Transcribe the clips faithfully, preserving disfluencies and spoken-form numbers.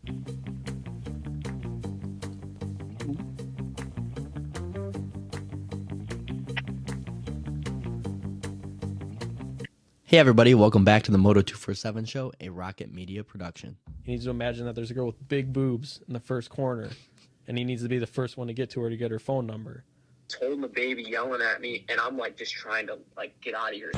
Hey everybody, welcome back to the Moto two forty-seven show, a Rocket Media production. He needs to imagine that there's a girl with big boobs in the first corner, and he needs to be the first one to get to her to get her phone number. Holding the baby, yelling at me, and I'm like just trying to like get out of here.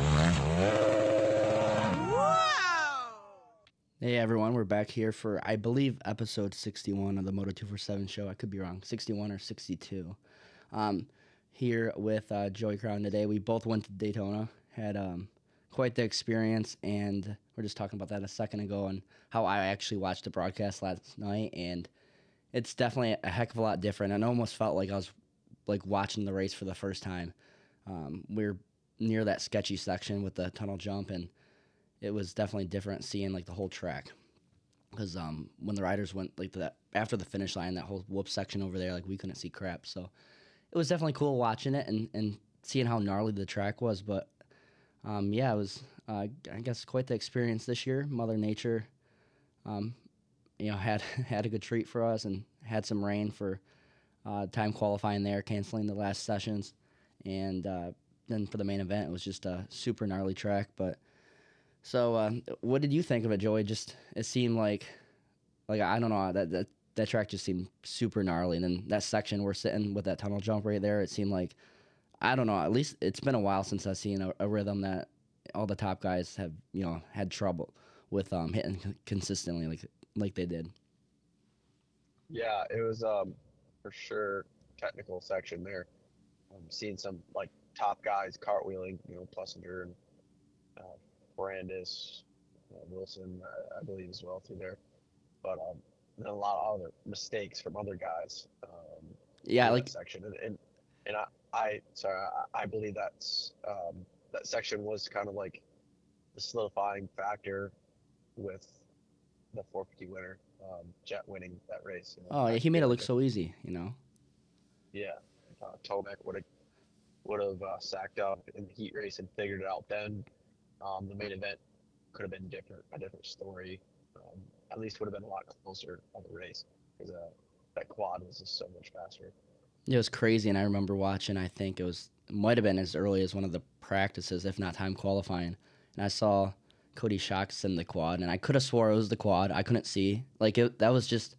Hey everyone, we're back here for, I believe, episode sixty-one of the Moto two forty-seven show. I could be wrong, sixty-one or sixty-two. Um, here with uh, Joey Crown today. We both went to Daytona, had um, quite the experience, and we we're just talking about that a second ago and how I actually watched the broadcast last night, and it's definitely a heck of a lot different. And I almost felt like I was like watching the race for the first time. Um, we we're near that sketchy section with the tunnel jump, and it was definitely different seeing like the whole track. Because um, when the riders went like that after the finish line, that whole whoop section over there, like we couldn't see crap. So it was definitely cool watching it and, and seeing how gnarly the track was. But um, yeah, it was uh, I guess quite the experience this year. Mother Nature, um, you know, had had a good treat for us and had some rain for uh, time qualifying there, canceling the last sessions, and uh, then for the main event, it was just a super gnarly track. But so, uh, what did you think of it, Joey? Just it seemed like, like I don't know, that that that track just seemed super gnarly, and then that section we're sitting with that tunnel jump right there, it seemed like, I don't know, at least it's been a while since I've seen a, a rhythm that all the top guys have, you know, had trouble with um, hitting c- consistently like like they did. Yeah, it was um for sure technical section there. Um, seeing some like top guys cartwheeling, you know, Plessinger and uh, Brandis, uh, Wilson, I, I believe as well through there. But um, then a lot of other mistakes from other guys. Um, Yeah, through like that section, and and, and I, I sorry, I, I believe that's um, that section was kind of like the solidifying factor with the four fifty winner, um, Jet winning that race. You know, oh I yeah, he made feel it like look if, so easy, you know. yeah, uh, Tomac would have would have uh, sacked up in the heat race and figured it out then. Um, the main event could have been different, a different story. Um, at least would have been a lot closer on the race because uh, that quad was just so much faster. It was crazy, and I remember watching. I think it was might have been as early as one of the practices, if not time qualifying, and I saw Cody Shocks in the quad, and I could have swore it was the quad. I couldn't see. Like it, that was just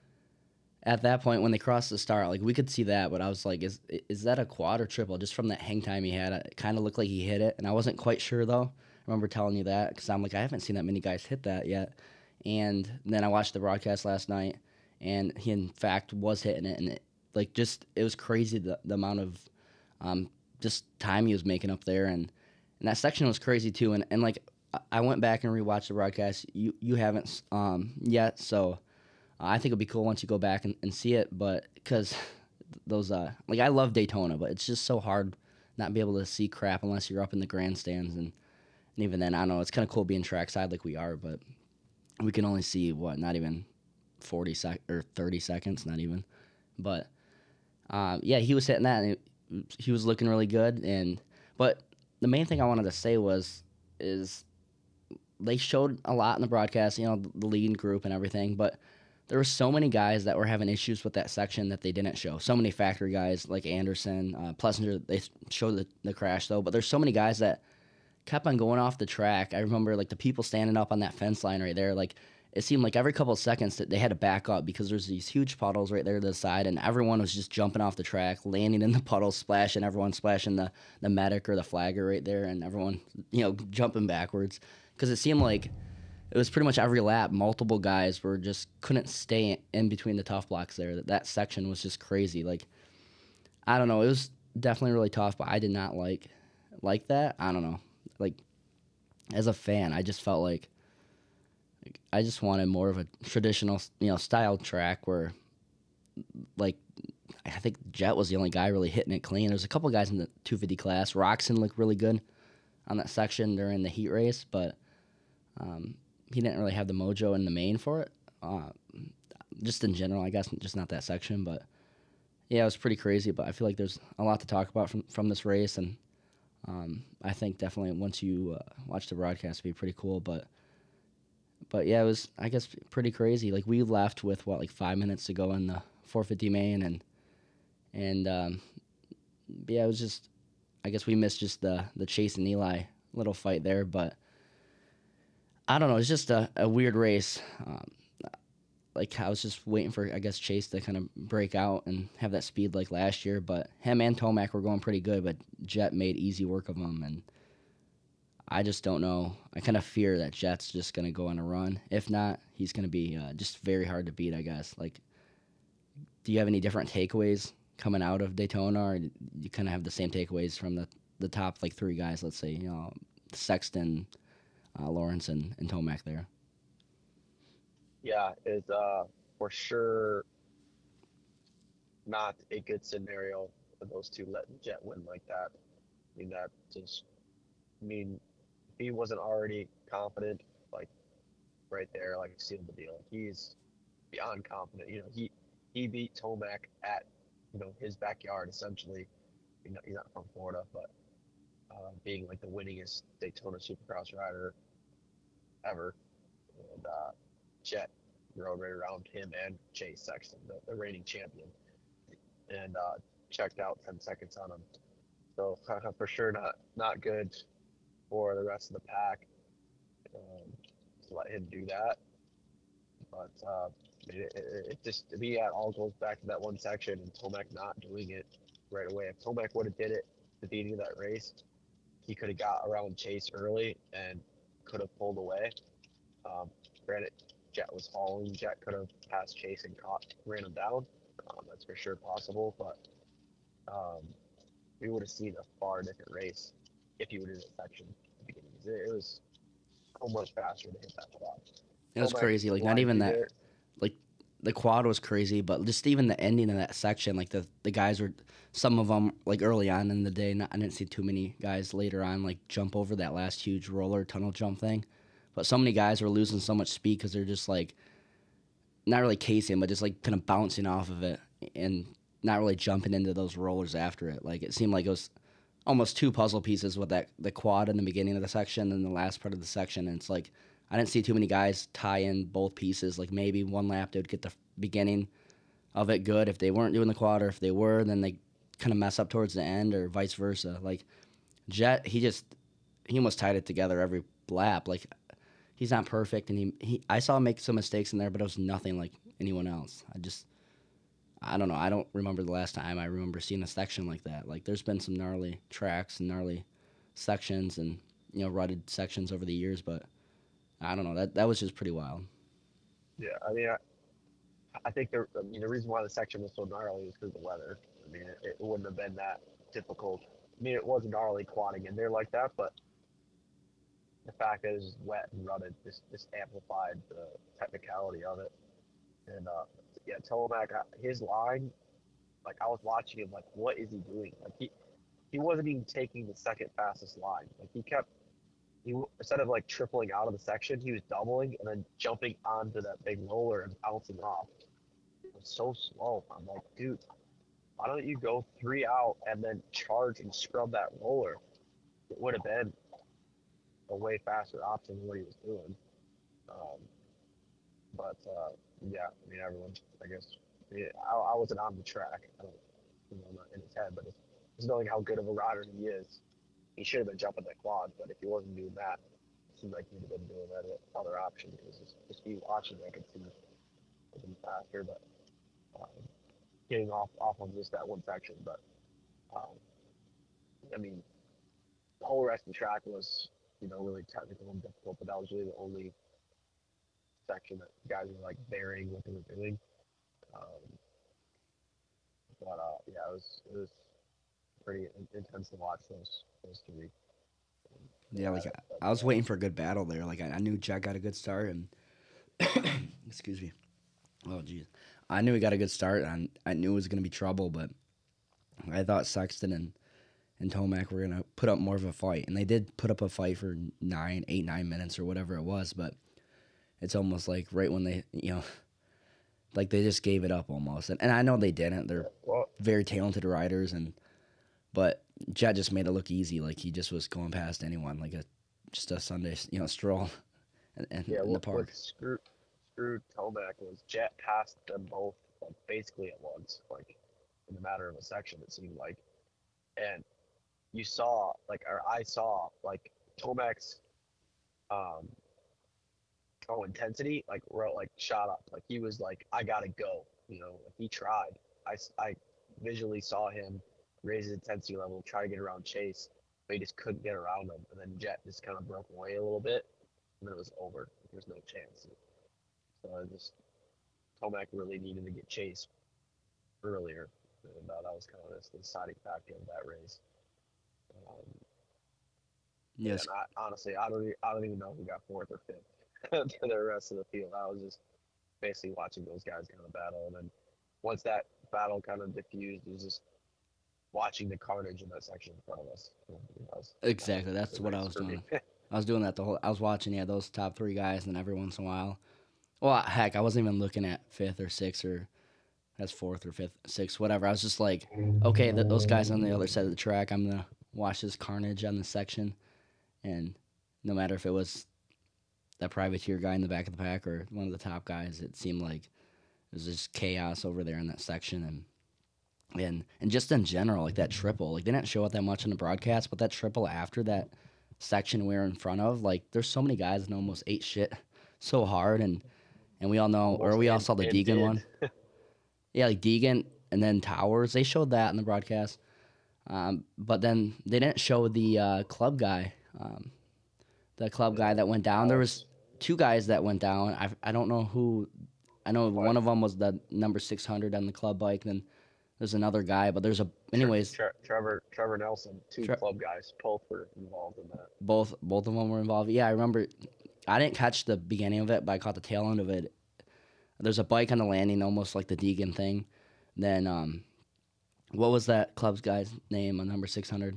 at that point when they crossed the start. Like we could see that, but I was like, is is that a quad or triple? Just from that hang time he had, it kind of looked like he hit it, and I wasn't quite sure though. I remember telling you that because I'm like, I haven't seen that many guys hit that yet. And then I watched the broadcast last night, and he in fact was hitting it, and it, like just it was crazy the, the amount of um, just time he was making up there, and, and that section was crazy too. And, and like I- I went back and rewatched the broadcast. You you haven't um, yet, so I think it'd be cool once you go back and, and see it. But because those uh like I love Daytona, but it's just so hard not be able to see crap unless you're up in the grandstands, and, and even then I don't know. It's kind of cool being trackside like we are, but we can only see what not even forty sec or thirty seconds, not even. But uh, yeah, he was hitting that, and it, he was looking really good. And but the main thing I wanted to say was is they showed a lot in the broadcast, you know, the, the leading group and everything, but there were so many guys that were having issues with that section that they didn't show. So many factory guys like Anderson, uh, Plessinger, they showed the, the crash though, but there's so many guys that kept on going off the track. I remember like the people standing up on that fence line right there, like it seemed like every couple of seconds that they had to back up because there's these huge puddles right there to the side, and everyone was just jumping off the track, landing in the puddles, splashing, everyone splashing the, the medic or the flagger right there, and everyone, you know, jumping backwards. Because it seemed like it was pretty much every lap, multiple guys were just couldn't stay in between the tough blocks there. That, that section was just crazy. Like, I don't know, it was definitely really tough, but I did not like like that. I don't know. Like, as a fan, I just felt like I just wanted more of a traditional, you know, style track where, like, I think Jet was the only guy really hitting it clean. There's a couple guys in the two fifty class. Roxon looked really good on that section during the heat race, but um, he didn't really have the mojo in the main for it. Uh, just in general, I guess, just not that section. But yeah, it was pretty crazy. But I feel like there's a lot to talk about from from this race, and um, I think definitely once you uh, watch the broadcast, it'll be pretty cool. But but yeah, it was I guess pretty crazy. Like we left with what like five minutes to go in the four fifty main, and and um, yeah, it was just I guess we missed just the the Chase and Eli little fight there, but I don't know. It's just a, a weird race. Um, like I was just waiting for I guess Chase to kind of break out and have that speed like last year, but him and Tomac were going pretty good, but Jet made easy work of him, and I just don't know. I kind of fear that Jet's just gonna go on a run. If not, he's gonna be uh, just very hard to beat, I guess. Like, do you have any different takeaways coming out of Daytona, or you kind of have the same takeaways from the the top like three guys? Let's say you know Sexton, uh, Lawrence, and, and Tomac there. Yeah, it's uh, for sure not a good scenario for those two letting Jet win like that. I mean, that just, I mean, if he wasn't already confident, like right there, like sealed the deal. He's beyond confident. You know, he he beat Tomac at you know his backyard essentially. You know, he's not from Florida, but uh, being like the winningest Daytona Supercross rider ever, and uh, Jet rode right around him and Chase Sexton, the, the reigning champion, and uh, checked out ten seconds on him. So for sure, not not good for the rest of the pack um, to let him do that. But uh, it, it, it just to me, it all goes back to that one section and Tomac not doing it right away. If Tomac would have did it at the beginning of that race, he could have got around Chase early and could have pulled away. Um, granted, Jet was hauling. Jet could have passed Chase and caught, ran him down. Um, that's for sure possible, but um, we would have seen a far different race if he would have hit that section at the beginning. It, it was so much faster to hit that quad. It was crazy. Like not even that. Like the quad was crazy, but just even the ending of that section, like the the guys were, some of them like early on in the day. Not, I didn't see too many guys later on like jump over that last huge roller tunnel jump thing. But so many guys were losing so much speed because they're just like, not really casing, but just like kind of bouncing off of it and not really jumping into those rollers after it. Like it seemed like it was almost two puzzle pieces with that the quad in the beginning of the section and the last part of the section. And it's like I didn't see too many guys tie in both pieces. Like maybe one lap they would get the beginning of it good if they weren't doing the quad, or if they were, then they kind of mess up towards the end, or vice versa. Like Jet, he just he almost tied it together every lap. Like he's not perfect, and he, he I saw him make some mistakes in there, but it was nothing like anyone else. I just, I don't know. I don't remember the last time I remember seeing a section like that. Like, there's been some gnarly tracks and gnarly sections and, you know, rutted sections over the years, but I don't know. That that was just pretty wild. Yeah, I mean, I, I think the, I mean, the reason why the section was so gnarly is because of the weather. I mean, it, it wouldn't have been that difficult. I mean, it was gnarly quadding in there like that, but the fact that it was wet and rutted just, just amplified the technicality of it. And uh, yeah, Tomac, his line, like I was watching him, like what is he doing? Like he, he wasn't even taking the second fastest line. Like he kept, he instead of like tripling out of the section, he was doubling and then jumping onto that big roller and bouncing off. It was so slow. I'm like, dude, why don't you go three out and then charge and scrub that roller? It would have been a way faster option than what he was doing. Um, but uh, yeah, I mean, everyone, I guess, yeah, I, I wasn't on the track. I don't, you know, I'm not in his head, but it's, just knowing how good of a rider he is, he should have been jumping that quad. But if he wasn't doing that, it seemed like he would have been doing that other option. Because just, just me watching, I could see it was faster, but um, getting off off on just that one section. But um, I mean, the whole rest of the track was, you know, really technical and difficult, but that was really the only section that guys were like varying what they were doing. Um, but uh, yeah, it was it was pretty intense to watch those those three. Um, Yeah, like I, I was waiting for a good battle there. Like I, I knew Jet got a good start, and excuse me. Oh geez, I knew he got a good start, and I knew it was gonna be trouble, but I thought Sexton and and Tomac were gonna put up more of a fight, and they did put up a fight for nine, eight, nine minutes or whatever it was. But it's almost like right when they, you know, like they just gave it up almost. And, and I know they didn't. They're well, very talented riders, and but Jet just made it look easy. Like he just was going past anyone, like a just a Sunday, you know, stroll. in, in, Yeah, in the what park. what screwed screwed Tomac was Jet passed them both like basically at once, like in a matter of a section it seemed like, and you saw like or I saw like Tomac's um oh intensity like ro- like shot up, like he was like I gotta go, you know, like he tried. I s- I visually saw him raise his intensity level, try to get around Chase, but he just couldn't get around him, and then Jet just kind of broke away a little bit, and then it was over. There's no chance. So I just Tomac really needed to get Chase earlier, and uh, that was kind of the deciding factor of that race. Um, Yes. and I, honestly, I don't, e- I don't even know who got fourth or fifth to the rest of the field. I was just basically watching those guys kind of battle, and then once that battle kind of diffused, it was just watching the carnage in that section in front of us. You know, that was- that was Exactly. That's the what I race was for me. doing. I was doing that the whole. I was watching, yeah, those top three guys, and then every once in a while, well, heck, I wasn't even looking at fifth or sixth or that's fourth or fifth, sixth, whatever. I was just like, okay, th- those guys on the other side of the track, I'm gonna watch this carnage on the section, and no matter if it was that privateer guy in the back of the pack or one of the top guys, it seemed like it was just chaos over there in that section, and and and just in general, like that triple, like they didn't show it that much in the broadcast, but that triple after that section we were in front of, like there's so many guys that almost ate shit so hard, and and we all know, or Almost we all and- saw the and Deegan did. one. Yeah, like Deegan and then Towers. They showed that in the broadcast. Um, but then they didn't show the uh, club guy, um, the club guy that went down. There was two guys that went down. I, I don't know who. I know one of them was the number six hundred on the club bike. Then there's another guy, but there's a. Anyways, Tre- Trevor Trevor Nelson, two Tre- club guys, both were involved in that. both both of them were involved. Yeah, I remember. I didn't catch the beginning of it, but I caught the tail end of it. There's a bike on the landing, almost like the Deegan thing. Then, um, what was that club's guy's name on number six hundred?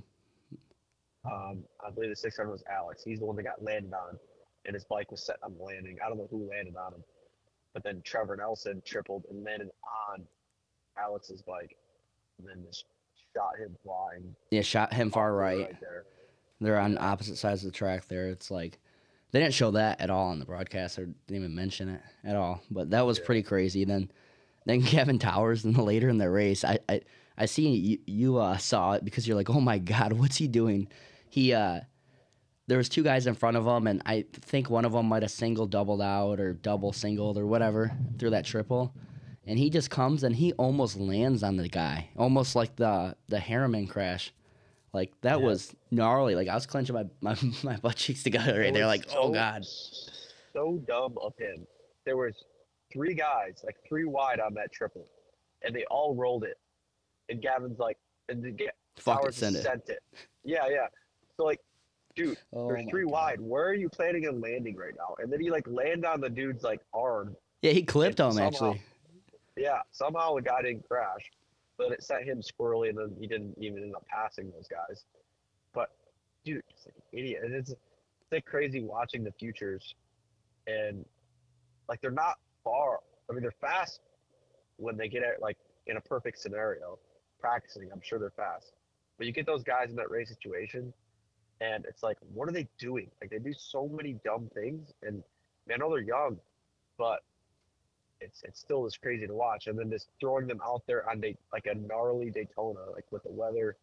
Um, I believe the six hundred was Alex. He's the one that got landed on, and his bike was set on the landing. I don't know who landed on him, but then Trevor Nelson tripled and landed on Alex's bike, and then just shot him flying. Yeah, shot him far off the right. right there. They're on opposite sides of the track there. It's like they didn't show that at all on the broadcast or didn't even mention it at all. But that was Yeah. pretty crazy. Then then Kevin Towers and later in the race, I I, I see you, you uh, saw it because you're like, oh my God, what's he doing? He uh there was two guys in front of him, and I think one of them might have single doubled out or double singled or whatever through that triple. And he just comes and he almost lands on the guy, almost like the the Harriman crash. Like that Yeah. was gnarly. Like I was clenching my my, my butt cheeks together right It there. was Like, oh so- God. So dumb of him. There was three guys, like three wide on that triple, and they all rolled it. And Gavin's like, and the Ga- Fuck it, Towers send just it. sent it. Yeah, yeah. So like, dude, Oh there's my three God. wide. Where are you planning on landing right now? And then he like landed on the dude's like arm. Yeah, he clipped And him somehow- actually. Yeah, somehow the guy didn't crash, but it sent him squirrely, and then he didn't even end up passing those guys. But dude, it's like an idiot. And it's it's like crazy watching the futures, and like they're not far. I mean, they're fast when they get it like in a perfect scenario, practicing. I'm sure they're fast, but you get those guys in that race situation, and it's like, what are they doing? Like they do so many dumb things, and I know they're young, but it's it's still just crazy to watch. And then just throwing them out there on Day, like a gnarly Daytona, like with the weather,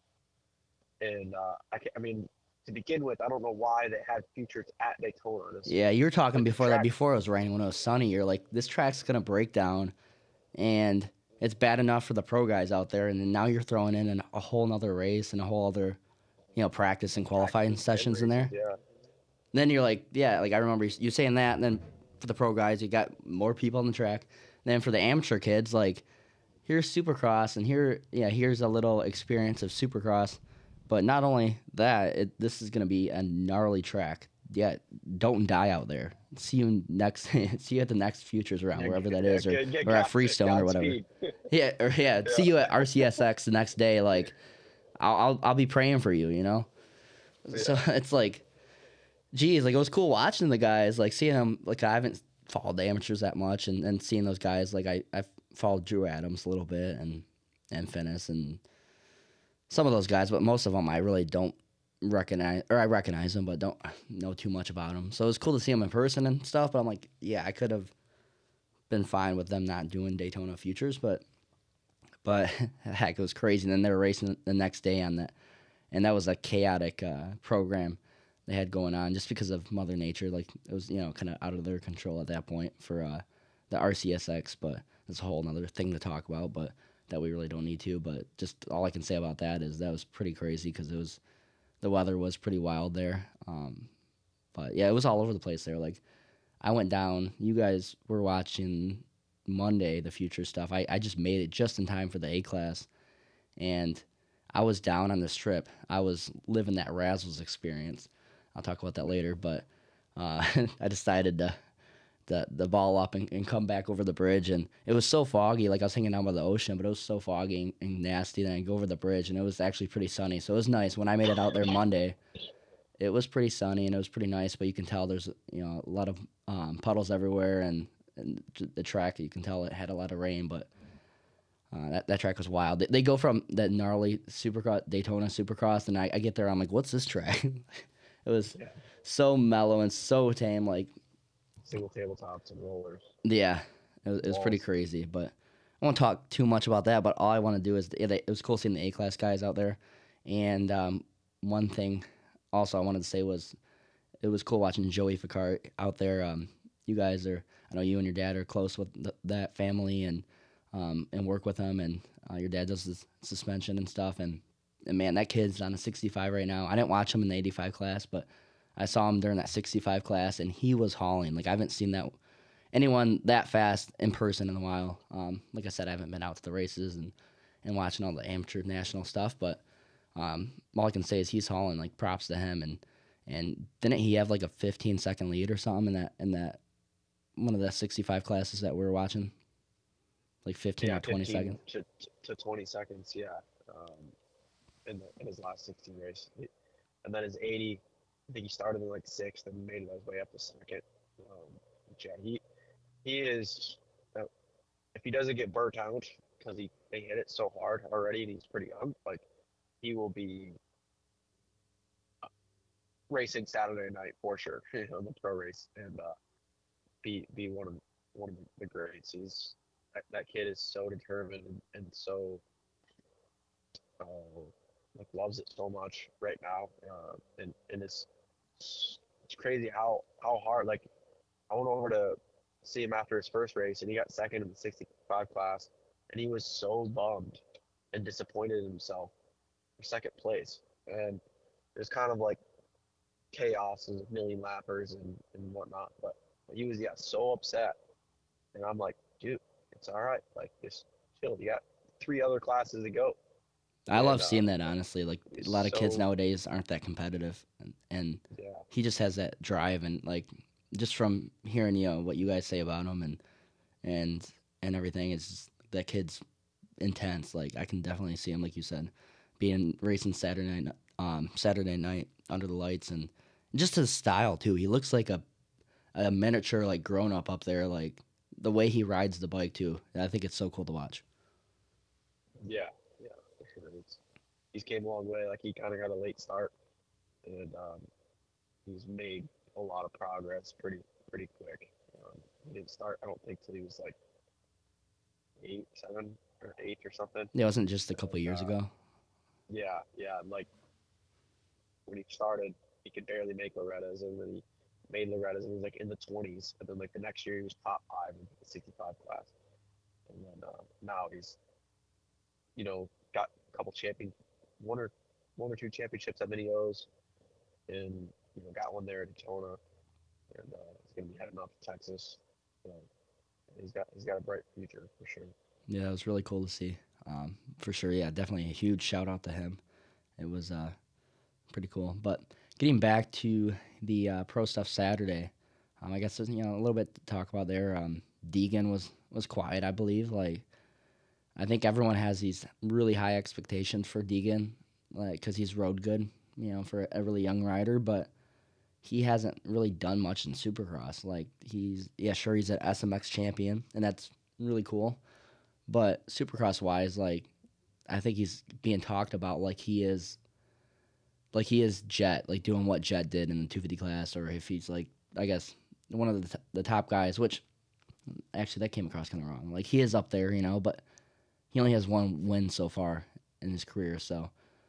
and uh, I can, I mean, to begin with, I don't know why they had futures at Daytona. This, Yeah, you were talking Like the before that. track- Before it was raining, when it was sunny, you're like, this track's gonna break down, and it's bad enough for the pro guys out there, and then now you're throwing in an, a whole nother race and a whole other, you know, practice and qualifying practice and sessions in there. races, Yeah. Then you're like, yeah, like I remember you saying that, and then for the pro guys, you got more people on the track. Then for the amateur kids, like here's Supercross, and here, yeah, here's a little experience of Supercross. But not only that, it, this is gonna be a gnarly track. Yeah, don't die out there. See you next. See you at the next Futures round, Yeah, wherever get- that is, yeah, or, get- get or at God- Freestone or whatever. Godspeed. Yeah, or yeah, see you at R C S X the next day. Like, I'll I'll, I'll be praying for you. You know. So it's like, geez, like it was cool watching the guys, like seeing them. Like I haven't followed the amateurs that much, and, and seeing those guys. Like I I followed Drew Adams a little bit, and and Finnis and some of those guys, but most of them I really don't recognize or I recognize him, but don't know too much about him. So it was cool to see him in person and stuff. But I'm like, yeah, I could have been fine with them not doing Daytona Futures, but but heck, it was crazy. And then they were racing the next day on that, and that was a chaotic uh, program they had going on just because of Mother Nature. Like it was, you know, kind of out of their control at that point for uh, the R C S X. But that's a whole other thing to talk about. But that we really don't need to. But just all I can say about that is that was pretty crazy because it was the weather was pretty wild there. Um, but yeah, it was all over the place there. Like I went down. You guys were watching Monday the future stuff. I, I just made it just in time for the A class, and I was down on the strip. I was living that Razzles experience. I'll talk about that later. But uh, I decided to the the ball up and, and come back over the bridge, and it was so foggy. Like I was hanging out by the ocean, but it was so foggy and, and nasty. Then I go over the bridge, and it was actually pretty sunny. So it was nice when I made it out there Monday. It was pretty sunny and it was pretty nice, but you can tell there's you know a lot of um, puddles everywhere, and, and the track you can tell it had a lot of rain, but uh, that that track was wild. They, they go from that gnarly Supercross Daytona Supercross, and I, I get there, I'm like, what's this track? It was Yeah. so mellow and so tame, like. Single tabletops and rollers. Yeah, it was, it was pretty Walls. crazy, but I won't talk too much about that. But all I want to do is, yeah, they, it was cool seeing the A-class guys out there. And um, one thing also I wanted to say was it was cool watching Joey Ficart out there. Um, you guys are, I know you and your dad are close with th- that family and um, and work with them. And uh, your dad does this suspension and stuff. And, and man, that kid's on a sixty-five right now. I didn't watch him in the eighty-five class, but I saw him during that sixty-five class, and he was hauling. Like, I haven't seen that anyone that fast in person in a while. Um, like I said, I haven't been out to the races and, and watching all the amateur national stuff, but um, all I can say is he's hauling. Like, props to him. And and didn't he have like a fifteen second lead or something in that in that one of the sixty-five classes that we were watching? Like fifteen Yeah, or twenty fifteen seconds. to, to twenty seconds. Yeah, um, in the in his last sixteen race, and then his eighty. I think he started in like sixth and made his way up to second. Um, but yeah, he he is. Uh, if he doesn't get burnt out because he they hit it so hard already and he's pretty young, like he will be uh, racing Saturday night for sure on the pro race and uh, be be one of one of the greats. He's that, that kid is so determined and, and so uh, like loves it so much right now, uh, and and it's it's crazy how how hard. Like I went over to see him after his first race, and he got second in the sixty-five class, and he was so bummed and disappointed in himself for second place, and it was kind of like chaos and a million lappers and and whatnot, but he was yeah so upset, and I'm like, dude, it's all right, like just chill. You got three other classes to go. I And, love uh, seeing that, honestly. Like, a lot of kids so- nowadays aren't that competitive, and, and Yeah. he just has that drive, and like just from hearing you know what you guys say about him and and and everything, it's just, that kid's intense. Like, I can definitely see him, like you said, being racing Saturday night, um, Saturday night under the lights, and just his style too. He looks like a a miniature like grown up up there. Like the way he rides the bike too. I think it's so cool to watch. Yeah, yeah, for sure. It's, he's came a long way. Like he kind of got a late start, and um, he's made a lot of progress pretty pretty quick. Um, he didn't start, I don't think, till he was like eight, seven, or eight or something. It wasn't just a couple And, years uh, ago. Yeah, yeah. and, Like when he started, he could barely make Loretta's, and then he made Loretta's, and he was like in the twenties. And then like the next year, he was top five in the sixty-five class. And then uh, now he's, you know, got a couple champion, one or one or two championships at Mini O's, and you know, got one there at Daytona, and uh, he's gonna be heading off to Texas. So he's got he's got a bright future for sure. Yeah, it was really cool to see. Um, for sure, yeah, definitely a huge shout out to him. It was uh, pretty cool. But getting back to the uh, pro stuff Saturday, um, I guess there's you know a little bit to talk about there. Um, Deegan was was quiet, I believe. Like, I think everyone has these really high expectations for Deegan, like because he's road good, you know, for a really young rider, but he hasn't really done much in Supercross. Like he's yeah, sure he's an S M X champion, and that's really cool. But Supercross wise, like I think he's being talked about like he is like he is Jet, like doing what Jet did in the two fifty class, or if he's like, I guess one of the t- the top guys. Which actually that came across kind of wrong. Like he is up there, you know, but he only has one win so far in his career. So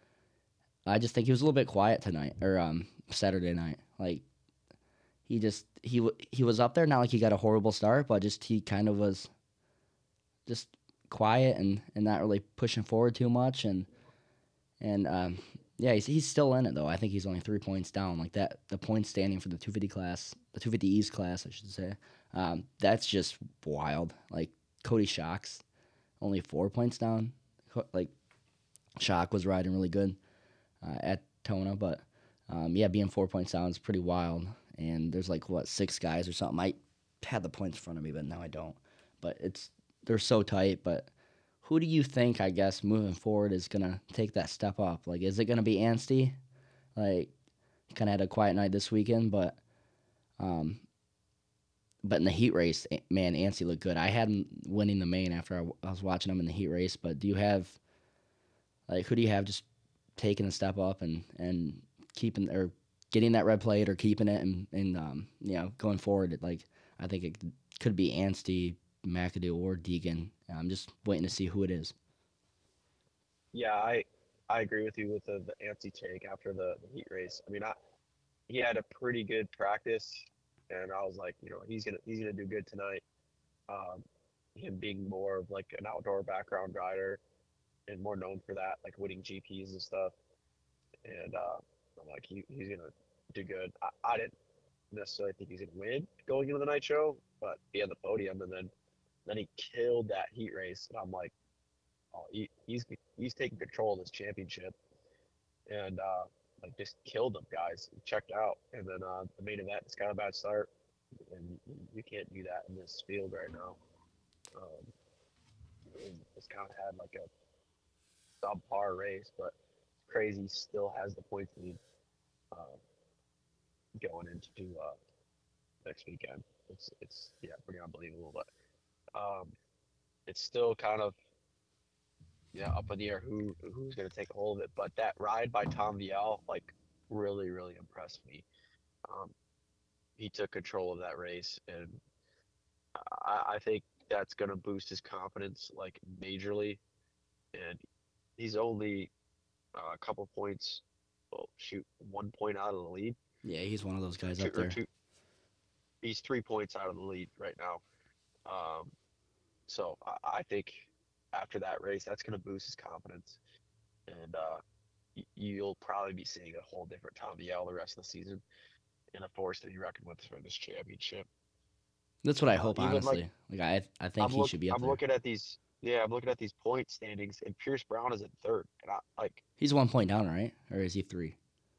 I just think he was a little bit quiet tonight or um Saturday night. Like he just he w- he was up there, not like he got a horrible start, but just he kind of was just quiet and, and not really pushing forward too much. And and um, yeah, he's he's still in it though. I think he's only three points down. Like that, the point standing for the two fifty class, the two fifty East class, I should say. Um, that's just wild. Like Cody Shocks, only four points down. Co- Like Shock was riding really good uh, at Tona, but um, yeah, being four points down is pretty wild. And there's like what six guys or something. I had the points in front of me, but now I don't. But it's they're so tight. But who do you think, I guess, moving forward is gonna take that step up? Like, is it gonna be Anstie? Like, he kind of had a quiet night this weekend, but um, but in the heat race, eh, man, Anstie looked good. I had him winning the main after I, w- I was watching him in the heat race. But do you have like who do you have just taking a step up and and keeping or getting that red plate or keeping it and and um, you know going forward? Like, I think it could be Anstie, McAdoo, or Deegan. I'm just waiting to see who it is. Yeah, I I agree with you with the, the Antsy take after the, the heat race. I mean, I, he had a pretty good practice, and I was like, you know, he's gonna he's gonna do good tonight. Um, him being more of like an outdoor background rider and more known for that, like winning G Ps and stuff. And uh, I'm like, he, he's gonna do good. I, I didn't necessarily think he's gonna win going into the night show, but be on the podium, and then then he killed that heat race, and I'm like, oh, he, he's he's taking control of this championship, and uh, like just killed them guys. He checked out, and then uh, the main event is kind of a bad start, and you, you can't do that in this field right now. Um, and it's kind of had like a subpar race, but crazy still has the points lead uh, going into uh, next weekend. It's it's yeah pretty unbelievable, but um, it's still kind of yeah up in the air who who's gonna take a hold of it. But that ride by Tom Vial like really really impressed me. Um, he took control of that race, and I, I think that's gonna boost his confidence like majorly. And he's only uh, a couple points, well shoot, one point out of the lead, Yeah, he's one of those or guys two up or there. two. He's three points out of the lead right now. Um, so I, I think after that race, that's going to boost his confidence, and uh, y- you'll probably be seeing a whole different Tom Vial the rest of the season, and a force to be reckoned with for this championship. That's what I Uh, hope, even like honestly. Like I, I think I'm he look, should be up I'm there. looking at these, yeah, I'm looking at these point standings, and Pierce Brown is in third, and I like, He's one point down, right? Or is he three?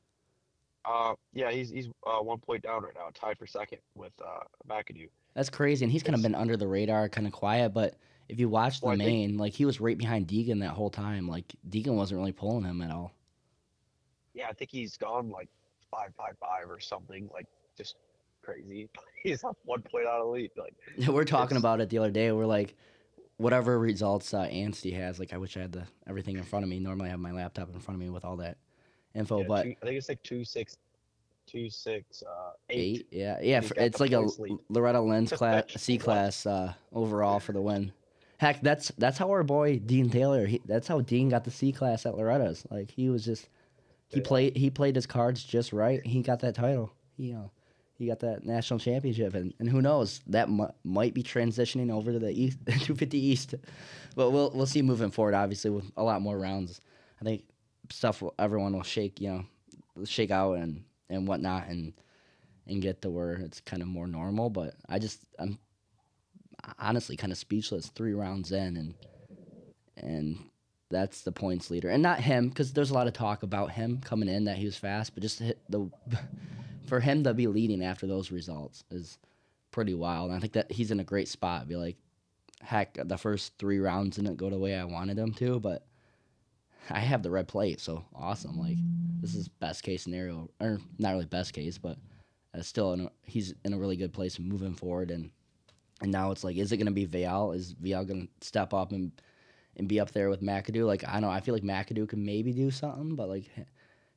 uh, yeah, he's he's uh, one point down right now, tied for second with uh, McAdoo. That's crazy. And he's kind of It's been under the radar, kind of quiet. But if you watch the well, I think main, like he was right behind Deegan that whole time. Like Deegan wasn't really pulling him at all. yeah, I think he's gone like five five five or something, like just crazy. He's up one point out of the lead. Like We're talking it's about it the other day. We're like, whatever results uh, Anstie has, like I wish I had the everything in front of me. Normally I have my laptop in front of me with all that info, yeah, but two, I think it's like two six two six uh eight, eight, yeah, yeah. and he's For, got it's the like a points lead. Loretta Lynn's class, C What? class uh, overall for the win. Heck, that's that's how our boy Dean Taylor. He, that's how Dean got the C class at Loretta's. Like he was just he Yeah, played he played his cards just right. He got that title. He uh, he got that national championship, and, and who knows, that mu- might be transitioning over to the East two fifty East. But we'll we'll see moving forward. Obviously, with a lot more rounds, I think stuff will, everyone will shake you know shake out and and whatnot and and get to where it's kind of more normal. But I just I'm honestly kind of speechless three rounds in, and and that's the points leader, and not him because there's a lot of talk about him coming in that he was fast, but just to hit the for him to be leading after those results is pretty wild. And I think that he's in a great spot. Be like, heck, the first three rounds didn't go the way I wanted them to, but I have the red plate, so awesome. Like this is best case scenario, or not really best case, but uh, still, in a, he's in a really good place moving forward. And and now it's like, is it going to be Vial? Is Vial going to step up and and be up there with McAdoo? Like I don't know. I feel like McAdoo can maybe do something, but like h-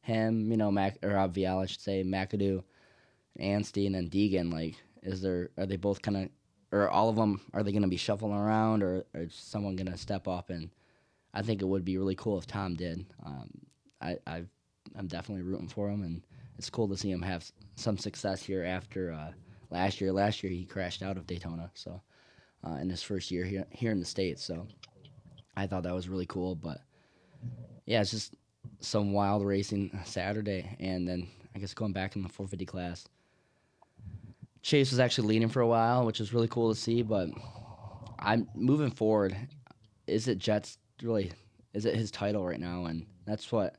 him, you know, Mac or uh, Vial, I should say, McAdoo, Anstey, and then Deegan. Like, is there are they both kind of, or all of them, are they going to be shuffling around, or, or is someone going to step up? And I think it would be really cool if Tom did. Um, I I've, I'm definitely rooting for him, and it's cool to see him have s- some success here after uh, last year. Last year he crashed out of Daytona, so uh, in his first year here here in the States. So I thought that was really cool. But yeah, it's just some wild racing Saturday, and then I guess going back in the four fifty class. Chase was actually leading for a while, which was really cool to see. But I'm moving forward. Is it Jets really? Is it his title right now? And that's what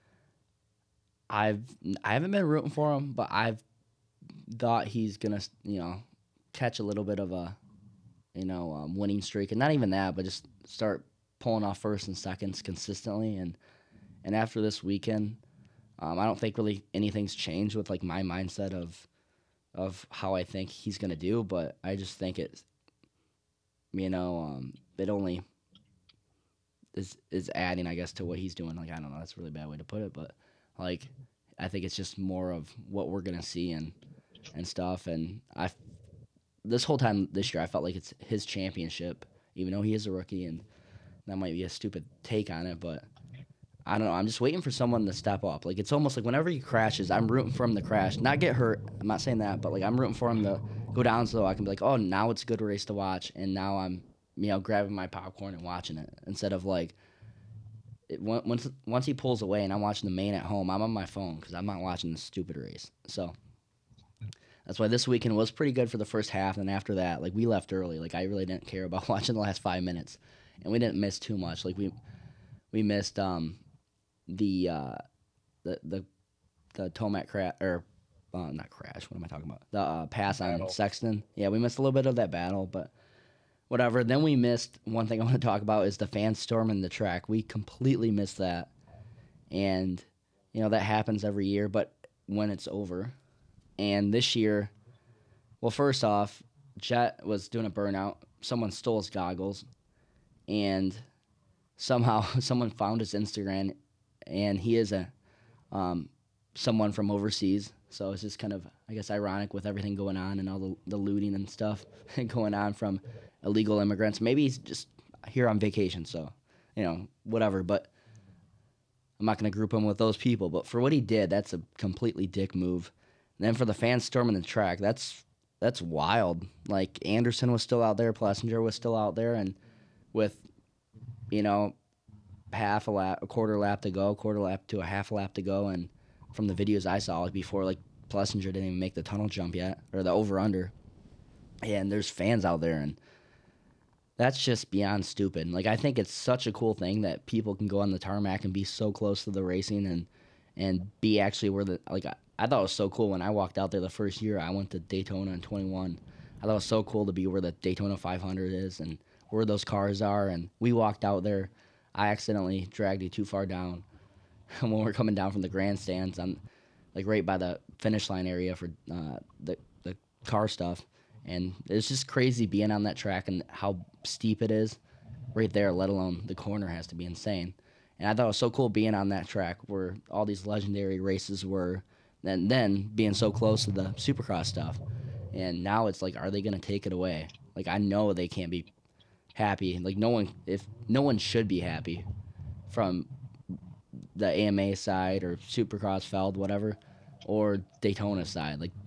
I've. I haven't been rooting for him, but I've thought he's gonna, you know, catch a little bit of a, you know, um, winning streak, and not even that, but just start pulling off first and seconds consistently. And and after this weekend, um, I don't think really anything's changed with like my mindset of of how I think he's gonna do, but I just think it, you know, um, it only is is adding, I guess, to what he's doing. Like, I don't know, that's a really bad way to put it, but like I think it's just more of what we're gonna see and and stuff. And I, this whole time this year, I felt like it's his championship, even though he is a rookie, and that might be a stupid take on it, but I don't know. I'm just waiting for someone to step up. Like, it's almost like whenever he crashes, I'm rooting for him to crash, not get hurt. I'm not saying that, but like I'm rooting for him to go down so I can be like, oh, now it's a good race to watch, and now I'm, you know, grabbing my popcorn and watching it instead of like, it, on- once once he pulls away and I'm watching the main at home, I'm on my phone because I'm not watching this stupid race. So that's why this weekend was pretty good for the first half, and after that, like we left early. Like I really didn't care about watching the last five minutes, and we didn't miss too much. Like we we missed um the uh the the the Tomac crash or uh, not crash. What am I talking about? The uh, pass on Battle. Sexton. Yeah, we missed a little bit of that battle, but whatever. Then we missed one thing I want to talk about is the fans storming the track. We completely missed that, and you know that happens every year, but when it's over. And this year, well, first off, Jet was doing a burnout. Someone stole his goggles, and somehow someone found his Instagram, and he is a um, someone from overseas. So it's just kind of, I guess, ironic with everything going on and all the, the looting and stuff going on from illegal immigrants. Maybe he's just here on vacation, so, you know, whatever. But I'm not going to group him with those people. But for what he did, that's a completely dick move. And then for the fans storming the track, that's that's wild. Like, Anderson was still out there, Plessinger was still out there, and with, you know, half a lap, a quarter lap to go, quarter lap to a half lap to go, and from the videos I saw, like before, like Plessinger didn't even make the tunnel jump yet, or the over under, and there's fans out there, and that's just beyond stupid. Like, I think it's such a cool thing that people can go on the tarmac and be so close to the racing and and be actually where the like I, I thought it was so cool when I walked out there the first year I went to Daytona in twenty-one. I thought it was so cool to be where the Daytona five hundred is and where those cars are, and we walked out there. I accidentally dragged you too far down when we were coming down from the grandstands. I'm like right by the finish line area for uh, the the car stuff, and it's just crazy being on that track and how steep it is right there. Let alone the corner has to be insane. And I thought it was so cool being on that track where all these legendary races were, and then being so close to the Supercross stuff. And now it's like, are they going to take it away? Like, I know they can't be happy. Like, no one, if no one should be happy from the A M A side or Supercross Feld, whatever, or Daytona side. Like,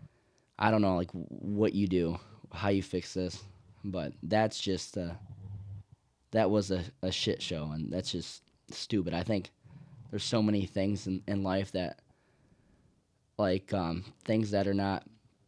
I don't know, like, what you do, how you fix this, but that's just, uh, that was a, a shit show, and that's just stupid. I think there's so many things in, in life that, like, um, things that are not,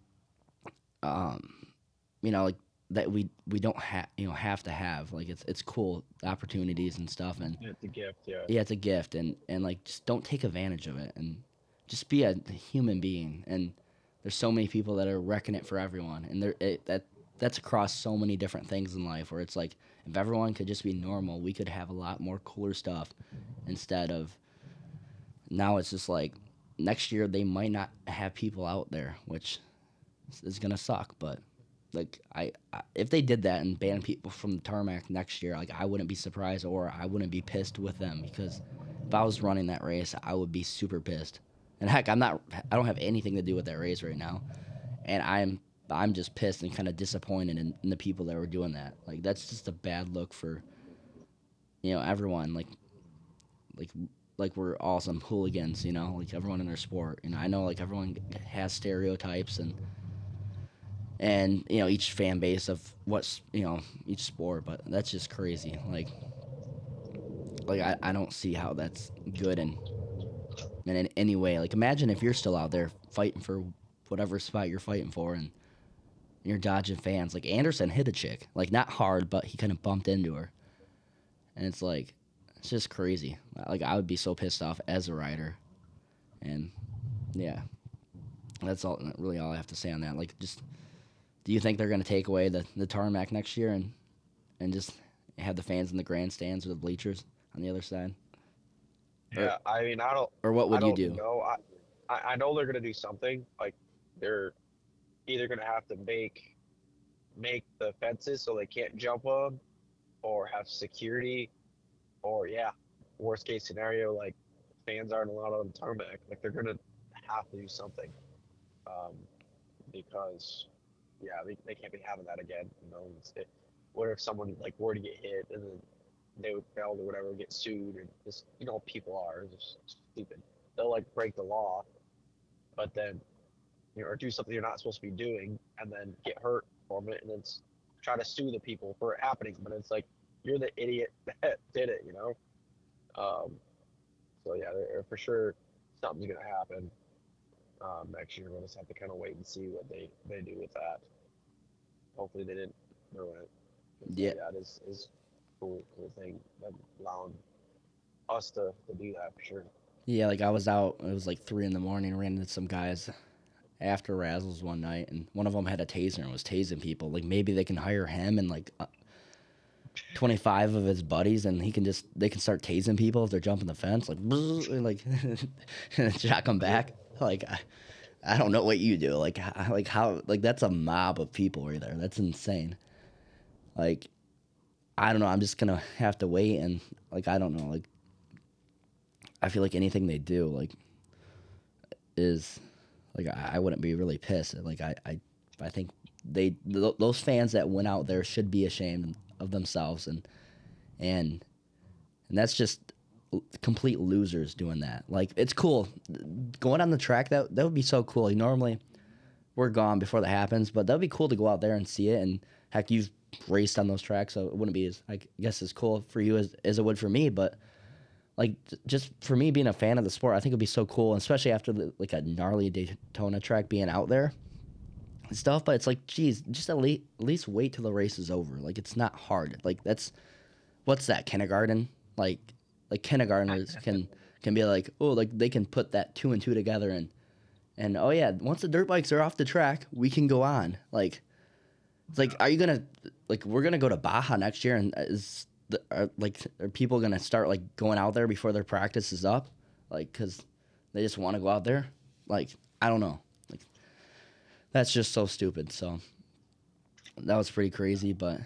um, you know, like, that we we don't have you know have to have. Like, it's it's cool opportunities and stuff, and It's a gift, yeah. yeah, it's a gift, and and like, just don't take advantage of it, and just be a human being. And there's so many people that are wrecking it for everyone, and there it, that that's across so many different things in life where it's like, if everyone could just be normal, we could have a lot more cooler stuff instead of now. It's just like next year they might not have people out there, which is gonna suck. But like, I, I if they did that and banned people from the tarmac next year, like, I wouldn't be surprised, or I wouldn't be pissed with them, because if I was running that race, I would be super pissed. And heck, I'm not. I don't have anything to do with that race right now, and I'm I'm just pissed and kind of disappointed in, in the people that were doing that. Like that's just a bad look for, you know, everyone. Like like like we're all some hooligans, you know, like everyone in their sport. You know, I know like everyone has stereotypes and and you know each fan base of what's you know each sport, but that's just crazy. Like like I, I don't see how that's good and. And in any way, like imagine if you're still out there fighting for whatever spot you're fighting for, and you're dodging fans. Like Anderson hit a chick, like not hard, but he kind of bumped into her, and it's like it's just crazy. Like I would be so pissed off as a rider, and yeah, that's all really all I have to say on that. Like, just do you think they're gonna take away the, the tarmac next year and and just have the fans in the grandstands or the bleachers on the other side? Yeah, I mean, I don't. Or what would I you don't do? know. I, I I know they're gonna do something. Like they're either gonna have to make make the fences so they can't jump them, or have security, or yeah, worst case scenario, like fans aren't allowed on the tarmac. Like they're gonna have to do something, um, because yeah, they, they can't be having that again. You know, it's, it, what if someone like were to get hit and then they would fail or whatever, get sued, and just you know, people are just stupid. They'll like break the law, but then you know, or do something you're not supposed to be doing, and then get hurt from it, and then s- try to sue the people for it happening. But it's like you're the idiot that did it, you know. Um, so yeah, there- for sure something's gonna happen um, next year. We'll just have to kind of wait and see what they they do with that. Hopefully they didn't ruin it. 'Cause, uh, Yeah. yeah, it is is cool cool thing that allowing us to, to do that for sure. Yeah, like I was out. It was like three in the morning. Ran into some guys after Razzles one night, and one of them had a taser and was tasing people. Like maybe they can hire him and like uh, twenty-five of his buddies, and he can just they can start tasing people if they're jumping the fence, like bzz, and, like and shock them back. Like I, I don't know what you do. Like h- like how like that's a mob of people right there. That's insane. Like I don't know. I'm just gonna have to wait and like I don't know. Like I feel like anything they do like is like I, I wouldn't be really pissed. Like I I, I think they th- those fans that went out there should be ashamed of themselves and and and that's just l- complete losers doing that. Like it's cool going on the track. That that would be so cool. Like, normally we're gone before that happens, but that would be cool to go out there and see it. And heck, you've raced on those tracks, so it wouldn't be as I guess as cool for you as as it would for me. But like j- just for me being a fan of the sport, I think it'd be so cool, and especially after the, like a gnarly Daytona track being out there and stuff. But it's like, geez, just at least at least wait till the race is over. Like it's not hard. Like that's what's that kindergarten? Like like kindergartners can can be like, oh, like they can put that two and two together and and oh yeah, once the dirt bikes are off the track, we can go on. Like it's like, are you gonna like we're gonna go to Baja next year, and is the, are, like are people gonna start like going out there before their practice is up, like because they just want to go out there? Like I don't know, like that's just so stupid. So that was pretty crazy, but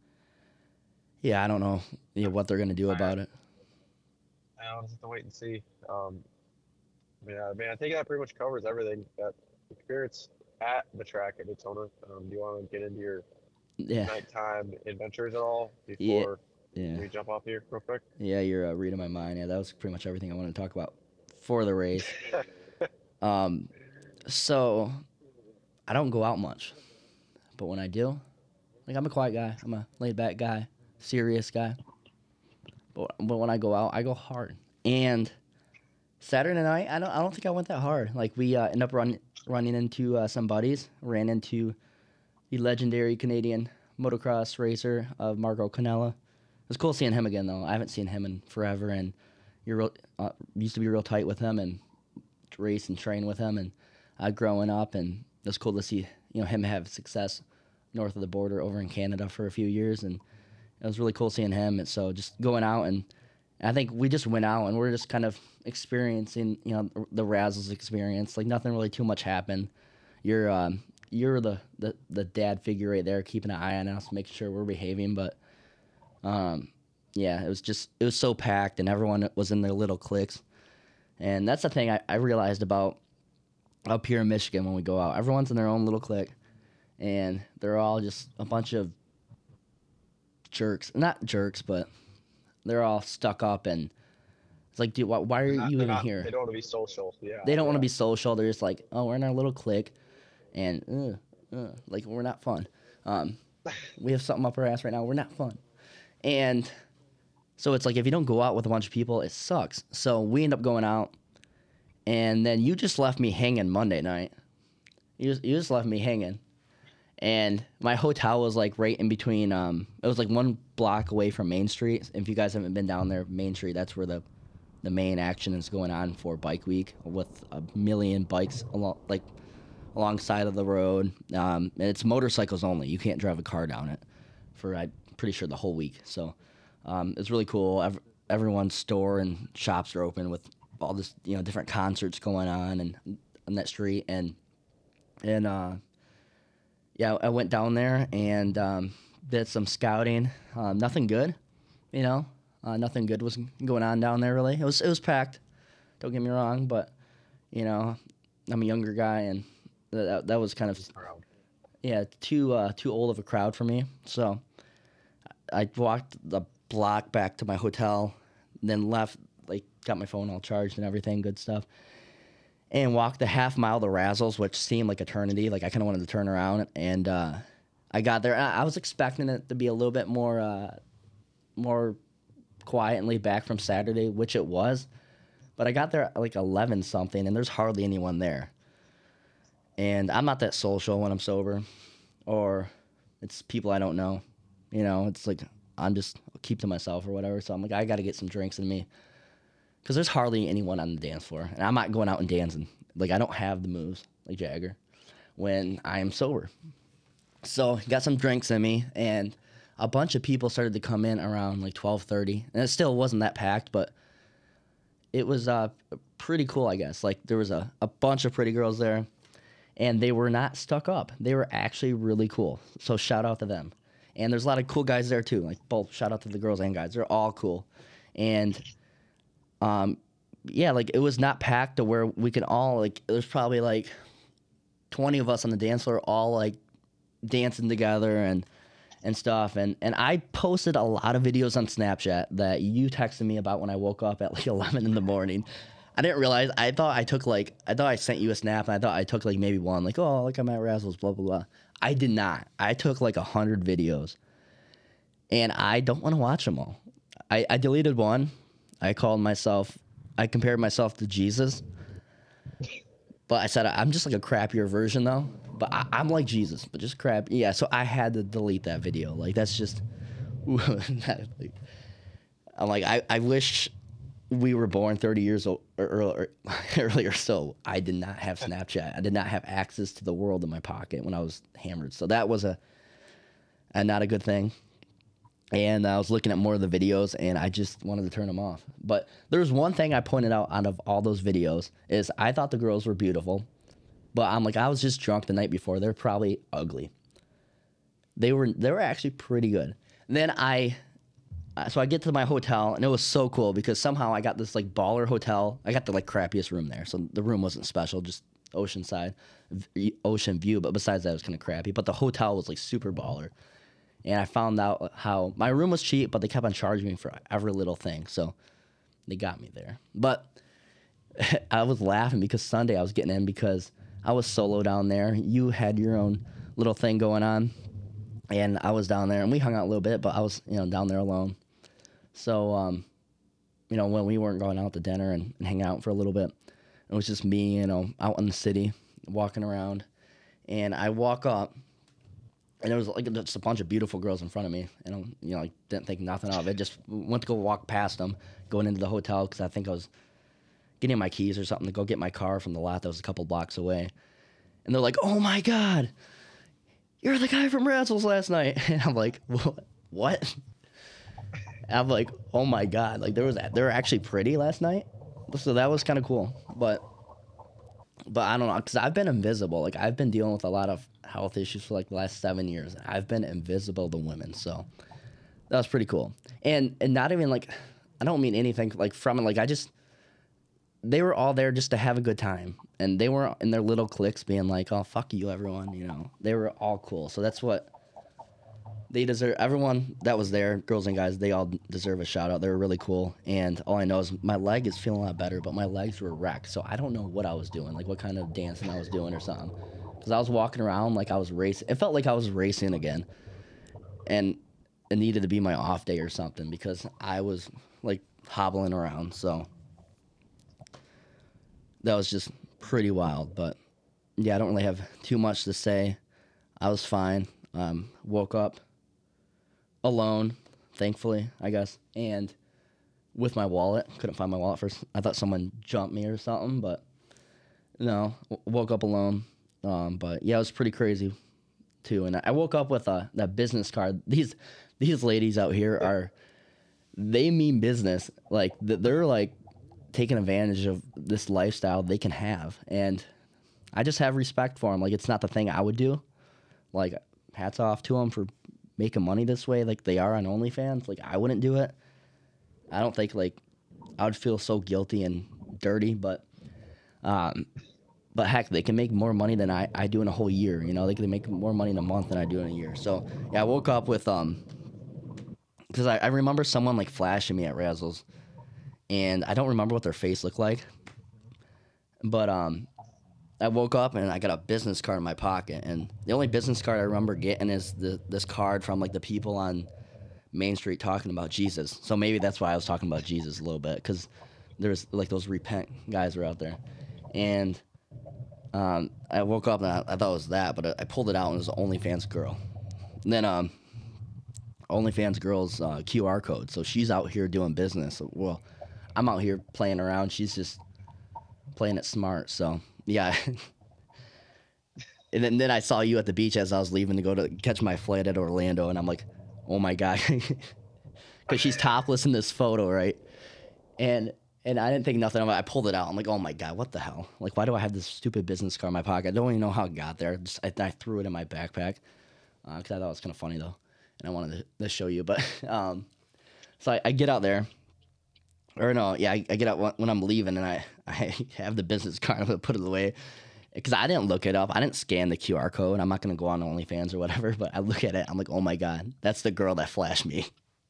yeah, I don't know, you know, what they're gonna do about it. I'll just have to wait and see. Um, yeah, I mean, I think that pretty much covers everything. That experience at the track at Daytona. Um, do you want to get into your Yeah, nighttime adventures at all yeah, before yeah, we jump off here real quick? yeah. You're uh, reading my mind. Yeah, that was pretty much everything I wanted to talk about for the race. Um, so I don't go out much, but when I do, like I'm a quiet guy. I'm a laid back guy, serious guy. But but when I go out, I go hard. And Saturday night, I don't I don't think I went that hard. Like we uh, end up run, running into uh, some buddies. Ran into the legendary Canadian motocross racer of Marco Canella. It was cool seeing him again, though. I haven't seen him in forever, and you're real, uh, used to be real tight with him and race and train with him, and uh, growing up, and it was cool to see you know him have success north of the border over in Canada for a few years, and it was really cool seeing him. And so just going out, and I think we just went out and we're just kind of experiencing you know the Razzles experience. Like nothing really too much happened. You're um, you're the, the the dad figure right there, keeping an eye on us, making sure we're behaving, but. Um, yeah, it was just it was so packed, and everyone was in their little cliques. And that's the thing I, I realized about up here in Michigan when we go out. Everyone's in their own little clique, and they're all just a bunch of jerks. Not jerks, but they're all stuck up, and it's like, dude, why, why are They're not- you they're even not- here? They don't want to be social. Yeah. They don't want to yeah. be social. They're just like, oh, we're in our little clique, and uh, uh, like we're not fun. Um, we have something up our ass right now. We're not fun, and so it's like if you don't go out with a bunch of people, it sucks. So we end up going out, and then you just left me hanging Monday night. You just, you just left me hanging, and my hotel was like right in between. Um, it was like one block away from Main Street. If you guys haven't been down there, Main Street, that's where the the main action is going on for Bike Week with a million bikes along like alongside of the road. Um, and it's motorcycles only. You can't drive a car down it for I'm pretty sure the whole week. So um, it's really cool. Ev- everyone's store and shops are open with all this, you know, different concerts going on and on that street. And and uh, yeah, I went down there and um, did some scouting. Um, nothing good, you know. Uh, nothing good was going on down there, really. It was it was packed. Don't get me wrong, but you know, I'm a younger guy, and that that was kind of yeah too uh, too old of a crowd for me. So I walked the block back to my hotel, then left, like got my phone all charged and everything, good stuff, and walked the half mile to Razzles, which seemed like eternity. Like I kind of wanted to turn around, and uh, I got there. I, I was expecting it to be a little bit more uh, more. quiet and laid back from Saturday, which it was, but I got there at like eleven something, and there's hardly anyone there. And I'm not that social when I'm sober, or it's people I don't know. You know, it's like I'm just I'll keep to myself or whatever. So I'm like, I got to get some drinks in me, because there's hardly anyone on the dance floor, and I'm not going out and dancing. Like I don't have the moves like Jagger when I am sober. So got some drinks in me, and a bunch of people started to come in around like twelve thirty, and it still wasn't that packed, but it was uh, pretty cool, I guess. Like there was a, a bunch of pretty girls there, and they were not stuck up. They were actually really cool. So shout out to them. And there's a lot of cool guys there too. Like both shout out to the girls and guys. They're all cool. And um, yeah, like it was not packed to where we could all like. There's probably like twenty of us on the dance floor, all like dancing together and. and stuff, and, and I posted a lot of videos on Snapchat that you texted me about when I woke up at like eleven in the morning. I didn't realize, I thought I took like, I thought I sent you a snap, and I thought I took like maybe one, like, oh, like I'm at Razzles, blah, blah, blah. I did not. I took like a hundred videos, and I don't want to watch them all. I, I deleted one. I called myself, I compared myself to Jesus, but I said, I'm just like a crappier version though. But I, I'm like Jesus, but just crap. Yeah, so I had to delete that video. Like, that's just... that, like, I'm like, I, I wish we were born thirty years old, or earlier, earlier, so I did not have Snapchat. I did not have access to the world in my pocket when I was hammered. So that was a, a not a good thing. And I was looking at more of the videos, and I just wanted to turn them off. But there's one thing I pointed out out of all those videos is I thought the girls were beautiful. But I'm like, I was just drunk the night before. They're probably ugly. They were they were actually pretty good. And then I, so I get to my hotel, and it was so cool because somehow I got this like baller hotel. I got the like crappiest room there, so the room wasn't special, just oceanside, v- ocean view. But besides that, it was kind of crappy. But the hotel was like super baller. And I found out how my room was cheap, but they kept on charging me for every little thing. So they got me there. But I was laughing because Sunday I was getting in because I was solo down there. You had your own little thing going on, and I was down there, and we hung out a little bit, but I was, you know, down there alone. So, um, you know, when we weren't going out to dinner and, and hanging out for a little bit, it was just me, you know, out in the city, walking around, and I walk up, and there was like just a bunch of beautiful girls in front of me, and I, you know, I didn't think nothing of it. Just went to go walk past them, going into the hotel because I think I was getting my keys or something to go get my car from the lot that was a couple blocks away. And they're like, oh my God, you're the guy from Razzles last night. And I'm like, what? And I'm like, oh my God. Like there was that. They were actually pretty last night. So that was kind of cool. But, but I don't know. Cause I've been invisible. Like I've been dealing with a lot of health issues for like the last seven years. I've been invisible to women. So That was pretty cool. And and not even like, I don't mean anything like from it. Like I just, they were all there just to have a good time. And they were in their little cliques being like, oh, fuck you, everyone. You know, they were all cool. So that's what they deserve. Everyone that was there, girls and guys, they all deserve a shout out. They were really cool. And all I know is my leg is feeling a lot better, but my legs were wrecked. So I don't know what I was doing, like what kind of dancing I was doing or something. Because I was walking around like I was racing. It felt like I was racing again. And it needed to be my off day or something because I was like hobbling around. So that was just pretty wild. But yeah, I don't really have too much to say. I was fine. Um, woke up alone, thankfully, I guess, and with my wallet. Couldn't find my wallet first. I thought someone jumped me or something, but no, w- woke up alone. Um, but yeah, it was pretty crazy too. And I woke up with a that business card. These these ladies out here are, they mean business. Like th- they're like taking advantage of this lifestyle they can have, and I just have respect for them. Like it's not the thing I would do. Like hats off to them for making money this way, like they are on OnlyFans. Like I wouldn't do it. I don't think like I would feel so guilty and dirty, but um, but heck, they can make more money than I, I do in a whole year. You know, they can make more money in a month than I do in a year. So yeah, I woke up with um, because I, I remember someone like flashing me at Razzles, and I don't remember what their face looked like, but um. I woke up and I got a business card in my pocket, and the only business card I remember getting is the, this card from like the people on Main Street talking about Jesus. So maybe that's why I was talking about Jesus a little bit, because there's like those repent guys were out there, and um, I woke up and I, I thought it was that, but I, I pulled it out and it was an OnlyFans girl. And then um, OnlyFans girl's uh, Q R code, so she's out here doing business. Well, I'm out here playing around. She's just playing it smart. So. Yeah. And then, then I saw you at the beach as I was leaving to go to catch my flight at Orlando, and I'm like, oh my God. Because she's topless in this photo, right? And and I didn't think nothing of it. I pulled it out. I'm like, oh my God, what the hell? Like, why do I have this stupid business card in my pocket? I don't even know how it got there. Just, I, I threw it in my backpack because uh, I thought it was kind of funny, though. And I wanted to, to show you. But um, so I, I get out there. Or no, yeah, I, I get out when I'm leaving, and I, I have the business card. I'm going to put it away because I didn't look it up. I didn't scan the Q R code. I'm not going to go on OnlyFans or whatever, but I look at it. I'm like, oh, my God, that's the girl that flashed me.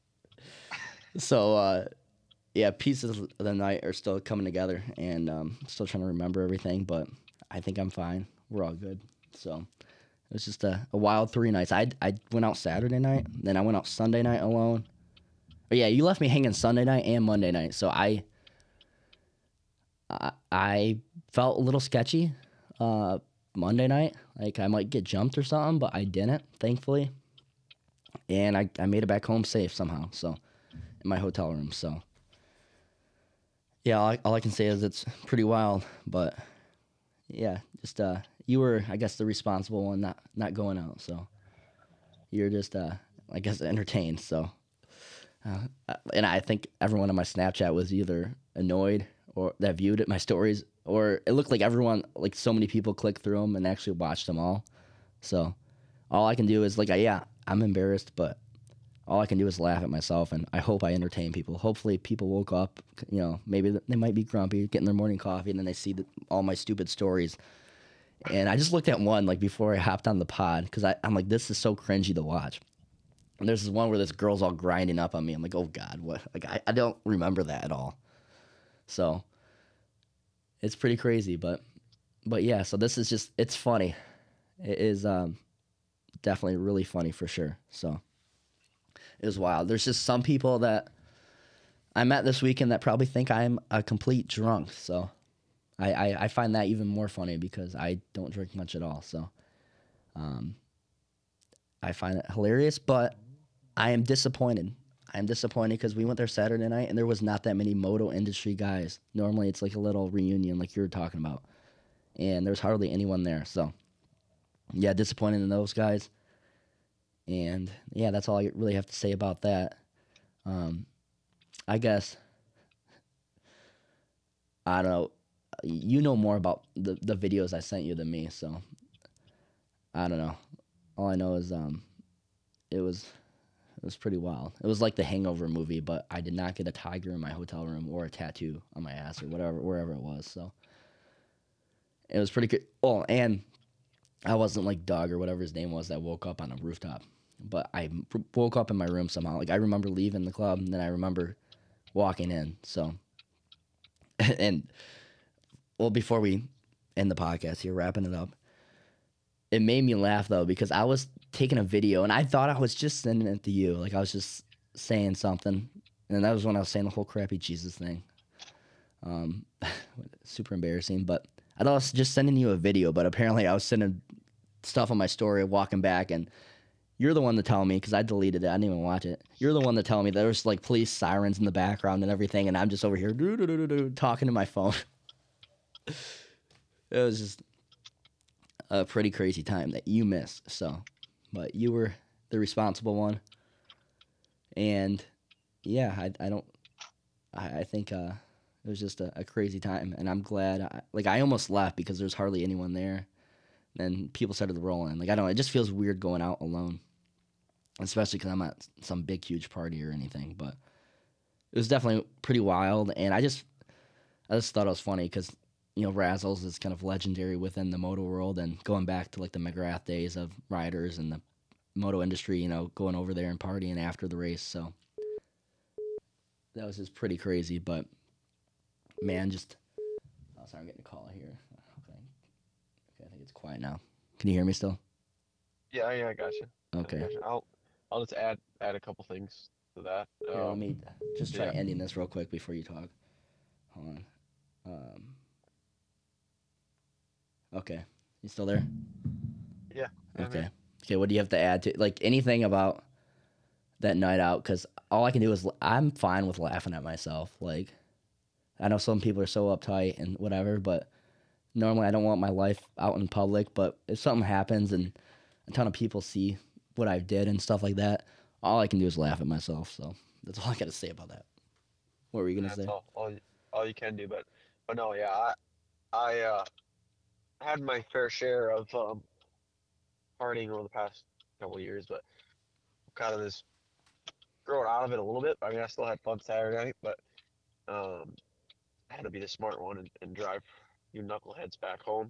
So, uh, yeah, pieces of the night are still coming together, and um, still trying to remember everything, but I think I'm fine. We're all good. So it was just a, a wild three nights. I, I went out Saturday night, then I went out Sunday night alone. But yeah, you left me hanging Sunday night and Monday night, so I I, I felt a little sketchy uh, Monday night. Like I might get jumped or something, but I didn't, thankfully. And I, I made it back home safe somehow, so in my hotel room. So yeah, all I, all I can say is it's pretty wild, but yeah, just uh, you were, I guess, the responsible one not not going out, so you're just uh, I guess entertained, so. Uh, and I think everyone on my Snapchat was either annoyed or that viewed it, my stories, or it looked like everyone, like so many people clicked through them and actually watched them all. So all I can do is like, I, yeah, I'm embarrassed, but all I can do is laugh at myself, and I hope I entertain people. Hopefully people woke up, you know, maybe they might be grumpy, getting their morning coffee, and then they see the, all my stupid stories. And I just looked at one like before I hopped on the pod because I'm like, this is so cringy to watch. And there's this one where this girl's all grinding up on me. I'm like, oh God, what? Like, I, I don't remember that at all. So it's pretty crazy, but but yeah. So this is just, it's funny. It is um, definitely really funny for sure. So it was wild. There's just some people that I met this weekend that probably think I'm a complete drunk. So I I, I find that even more funny because I don't drink much at all. So um, I find it hilarious, but I am disappointed. I am disappointed because we went there Saturday night and there was not that many moto industry guys. Normally it's like a little reunion like you were talking about. And there's hardly anyone there. So, yeah, disappointed in those guys. And, yeah, that's all I really have to say about that. Um, I guess, I don't know. You know more about the, the videos I sent you than me, so I don't know. All I know is um, it was was pretty wild. It was like the Hangover movie, but I did not get a tiger in my hotel room or a tattoo on my ass or whatever, wherever it was. So it was pretty good. Oh, and I wasn't like Doug or whatever his name was that woke up on a rooftop, but I m- woke up in my room somehow. Like I remember leaving the club, and then I remember walking in. So, and well, before we end the podcast here, wrapping it up, it made me laugh though because I was taking a video and I thought I was just sending it to you, like I was just saying something, and that was when I was saying the whole crappy Jesus thing. Um, super embarrassing, but I thought I was just sending you a video, but apparently I was sending stuff on my story walking back, and you're the one to tell me, because I deleted it. I didn't even watch it. You're the one to tell me there was like police sirens in the background and everything, and I'm just over here doo, doo, doo, doo, doo, talking to my phone. It was just a pretty crazy time that you missed. So, but you were the responsible one, and yeah, I I don't I, I think uh, it was just a, a crazy time, and I'm glad. I, like I almost left because there's hardly anyone there. And people started rolling. Like, I don't know. It just feels weird going out alone. Especially because I'm at some big, huge party or anything. But it was definitely pretty wild. And I just I just thought it was funny because, you know, Razzles is kind of legendary within the moto world. And going back to, like, the McGrath days of riders and the moto industry, you know, going over there and partying after the race. So that was just pretty crazy. But, man, just... Oh, sorry, I'm getting a call here. I think it's quiet now. Can you hear me still? Yeah, yeah, I gotcha. Okay. I gotcha. I'll I'll just add add a couple things to that. Here, Um, let me just try yeah. ending this real quick before you talk. Hold on. Um, okay. You still there? Yeah. yeah, Okay. man. Okay, what do you have to add to, like, anything about that night out? Because all I can do is, I'm fine with laughing at myself. Like, I know some people are so uptight and whatever, but normally I don't want my life out in public, but if something happens and a ton of people see what I did and stuff like that, all I can do is laugh at myself. So that's all I got to say about that. What were you going to That's say? all all you, all you can do. But but no, yeah, I I uh, had my fair share of um, partying over the past couple of years, but kind of this growing out of it a little bit. I mean, I still had fun Saturday night, but um, I had to be the smart one and, and drive you knuckleheads back home